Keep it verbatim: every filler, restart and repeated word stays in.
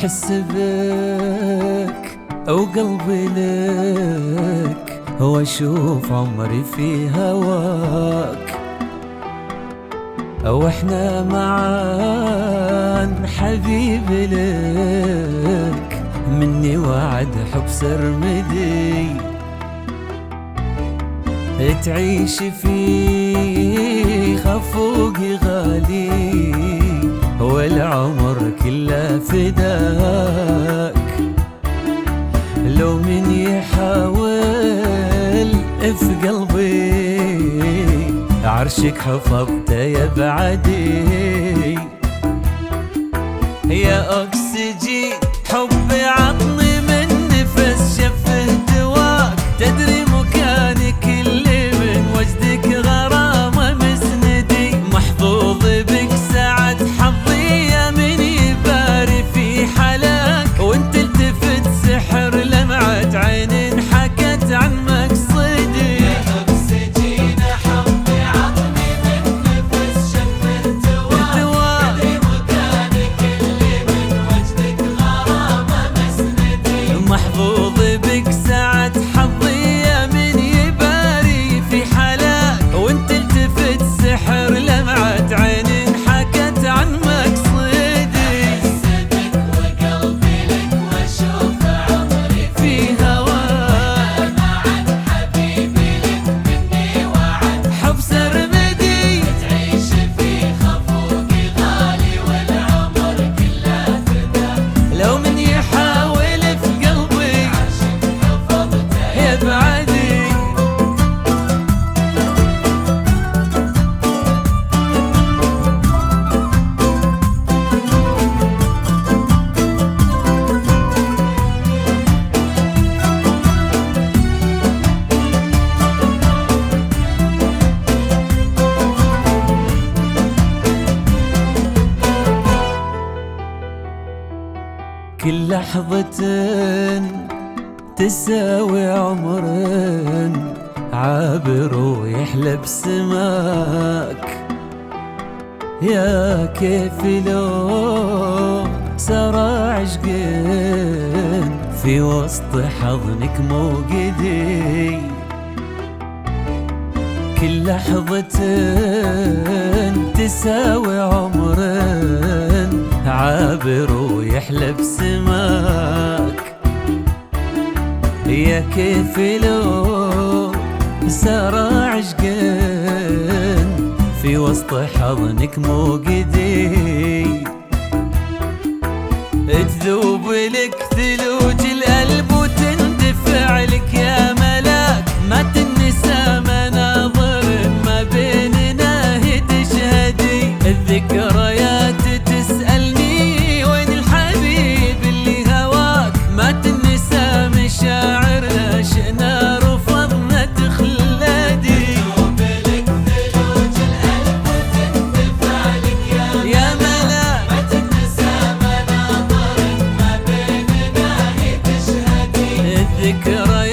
أحس بك وقلبي لك، وأشوف عمري في هواك، وإحنا معان حبيبي لك، مني وعد حب سرمدي تعيش في خفوقي غالي، والعمر كله فداك. لو من يحاول في قلبي، عرشك حفظته يا بعدي. يا أكسجين حبي عطني من نفس شفه دواك، تدري مكانك اللي من وجدك غرامة مسندي. محظوظ بك سعد حظي يا من يباري في حلاك، وانت التفت سحر لمعة عين حكت عن مقصدي. يا أكسجين حبي عطني من نفس شفه دواك، تدري مكانك اللي من وجدك غرامة مسندي. محظوظ بك سعد حظي يا من يباري في حلاك، وانت التفت سحر لمعة عين حكت عن مقصدي. أحس بك وقلبي لك، وأشوف عمري في هواك معك حبيبي لك، مني وعد حب سرمدي تعيش في خفوقي غالي، والعمر كله فداك. لو من يحاول في قلبي، عاشق حفظته يا بعدي. كل لحظة تساوي عمر عابر ويحلى بسماك. يا كيف لو سرى عشقين في وسط حضنك موجدي. كل لحظة تساوي عمر عابر ويحلى بسماك. يا كيف لو سرى عشقين في وسط حضنك موجدي. تذوب لك ثلوج القلب وتندفع لك يا ملاك، ما تنسى مناظر ما بيننا هي تشهدي. الذكريات تسألني وين الحبيب اللي هواك، ما تنسى مشاعرنا شئنا رفضنا تخلدي. تذوب لك ثلوج القلب وتندفع لك يا يا ملاك ما تنسى مناظر ما بيننا هي تشهدي. الذكريات